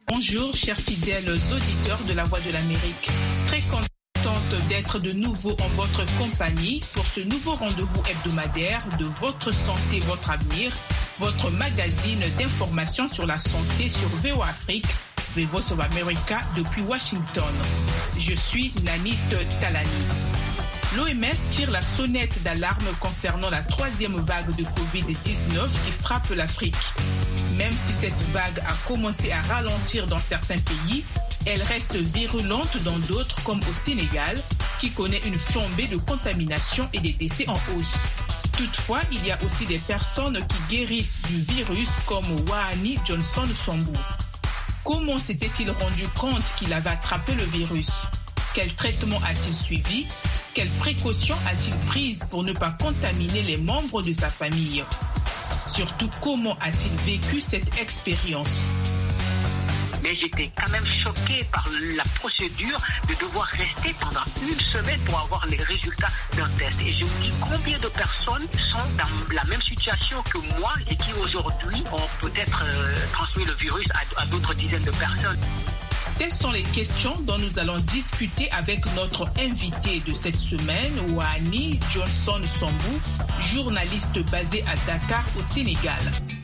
Bonjour, chers fidèles auditeurs de La Voix de l'Amérique. Très contente d'être de nouveau en votre compagnie pour ce nouveau rendez-vous hebdomadaire de Votre santé, votre avenir, votre magazine d'information sur la santé sur VOA Afrique, The Voice of America depuis Washington. Je suis Nanit Talani. L'OMS tire la sonnette d'alarme concernant la troisième vague de Covid-19 qui frappe l'Afrique. Même si cette vague a commencé à ralentir dans certains pays, elle reste virulente dans d'autres comme au Sénégal, qui connaît une flambée de contamination et des décès en hausse. Toutefois, il y a aussi des personnes qui guérissent du virus comme Wahani Johnson Sambou. Comment s'était-il rendu compte qu'il avait attrapé le virus? Quel traitement a-t-il suivi? Quelles précautions a-t-il prises pour ne pas contaminer les membres de sa famille? Surtout, comment a-t-il vécu cette expérience? Mais j'étais quand même choquée par la procédure de devoir rester pendant une semaine pour avoir les résultats d'un test. Et je me dis combien de personnes sont dans la même situation que moi et qui aujourd'hui ont peut-être transmis le virus à d'autres dizaines de personnes. Telles sont les questions dont nous allons discuter avec notre invité de cette semaine, Wahani Johnson Sambou, journaliste basé à Dakar au Sénégal.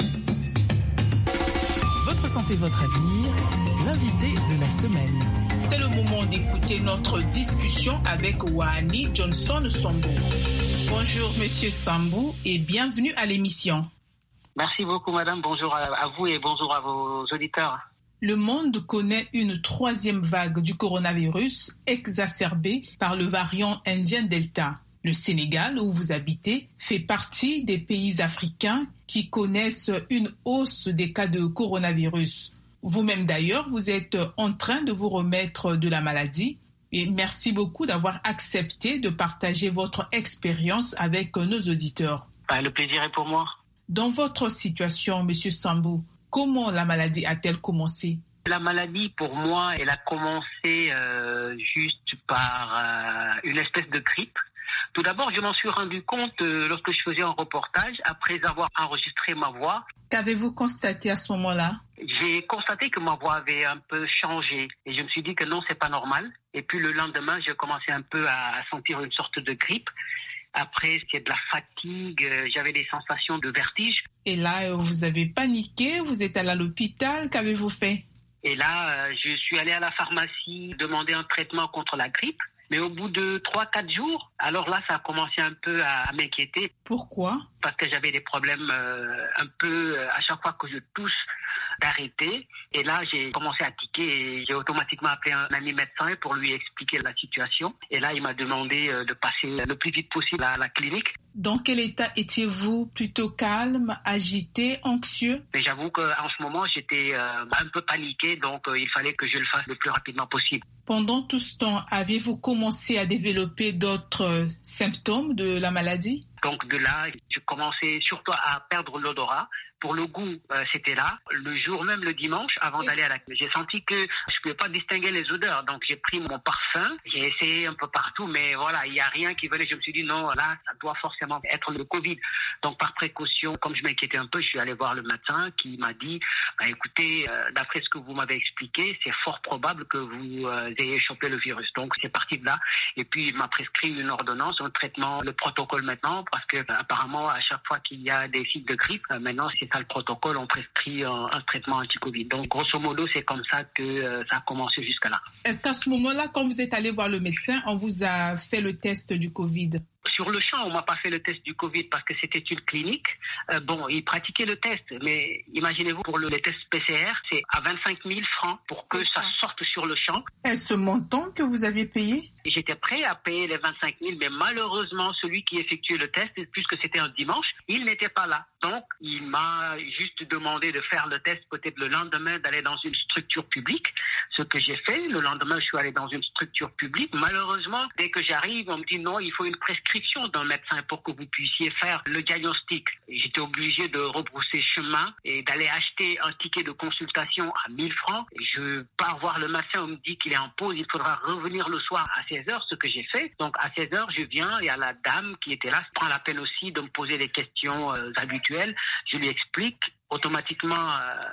Votre santé, votre avenir, l'invité de la semaine. C'est le moment d'écouter notre discussion avec Wahani Johnson Sambou. Bonjour Monsieur Sambou et bienvenue à l'émission. Merci beaucoup madame, bonjour à vous et bonjour à vos auditeurs. Le monde connaît une troisième vague du coronavirus exacerbée par le variant indien Delta. Le Sénégal, où vous habitez, fait partie des pays africains qui connaissent une hausse des cas de coronavirus. Vous-même d'ailleurs, vous êtes en train de vous remettre de la maladie. Et merci beaucoup d'avoir accepté de partager votre expérience avec nos auditeurs. Le plaisir est pour moi. Dans votre situation, Monsieur Sambou, comment la maladie a-t-elle commencé? La maladie, pour moi, elle a commencé juste par une espèce de grippe. Tout d'abord, je m'en suis rendu compte lorsque je faisais un reportage, après avoir enregistré ma voix. Qu'avez-vous constaté à ce moment-là? J'ai constaté que ma voix avait un peu changé et je me suis dit que non, c'est pas normal. Et puis le lendemain, j'ai commencé un peu à sentir une sorte de grippe. Après, c'était de la fatigue, j'avais des sensations de vertige. Et là, vous avez paniqué, vous êtes allé à l'hôpital, qu'avez-vous fait? Et là, je suis allé à la pharmacie demander un traitement contre la grippe. Mais au bout de 3-4 jours, alors là, ça a commencé un peu à m'inquiéter. Pourquoi? Parce que j'avais des problèmes un peu, à chaque fois que je tousse, d'arrêter. Et là, j'ai commencé à tiquer et j'ai automatiquement appelé un ami médecin pour lui expliquer la situation. Et là, il m'a demandé de passer le plus vite possible à la clinique. Dans quel état étiez-vous? Plutôt calme, agité, anxieux? Mais j'avoue qu'en ce moment, j'étais un peu paniqué, donc il fallait que je le fasse le plus rapidement possible. Pendant tout ce temps, avez-vous commencé à développer d'autres symptômes de la maladie? Donc de là, je commençais surtout à perdre l'odorat. Pour le goût, c'était là. Le jour même, le dimanche, avant d'aller à la clinique, j'ai senti que je ne pouvais pas distinguer les odeurs. Donc j'ai pris mon parfum, j'ai essayé un peu partout, mais voilà, il n'y a rien qui venait. Je me suis dit non, là, ça doit forcément être le Covid. Donc par précaution, comme je m'inquiétais un peu, je suis allé voir le médecin qui m'a dit, écoutez, d'après ce que vous m'avez expliqué, c'est fort probable que vous ayez chopé le virus. Donc c'est parti de là. Et puis il m'a prescrit une ordonnance, un traitement, le protocole maintenant, parce que apparemment à chaque fois qu'il y a des signes de grippe, maintenant c'est ça le protocole, on prescrit un traitement anti-Covid. Donc grosso modo, c'est comme ça que ça a commencé jusqu'à là. Est-ce qu'à ce moment-là, quand vous êtes allé voir le médecin, on vous a fait le test du Covid? Sur le champ, on m'a pas fait le test du Covid parce que c'était une clinique. Ils pratiquaient le test, mais imaginez-vous, pour les tests PCR, c'est à 25 000 francs pour que ça sorte sur le champ. Est-ce ce montant que vous aviez payé? J'étais prêt à payer les 25 000, mais malheureusement, celui qui effectuait le test, puisque c'était un dimanche, il n'était pas là. Donc, il m'a juste demandé de faire le test peut-être le lendemain, d'aller dans une structure publique. Ce que j'ai fait, le lendemain, je suis allé dans une structure publique. Malheureusement, dès que j'arrive, on me dit non, il faut une prescription d'un médecin pour que vous puissiez faire le diagnostic. J'étais obligé de rebrousser chemin et d'aller acheter un ticket de consultation à 1 000 francs. Je pars voir le médecin, on me dit qu'il est en pause, il faudra revenir le soir à 16h, ce que j'ai fait. Donc à 16h, je viens et à la dame qui était là, prend la peine aussi de me poser les questions habituelles. Je lui explique. Automatiquement,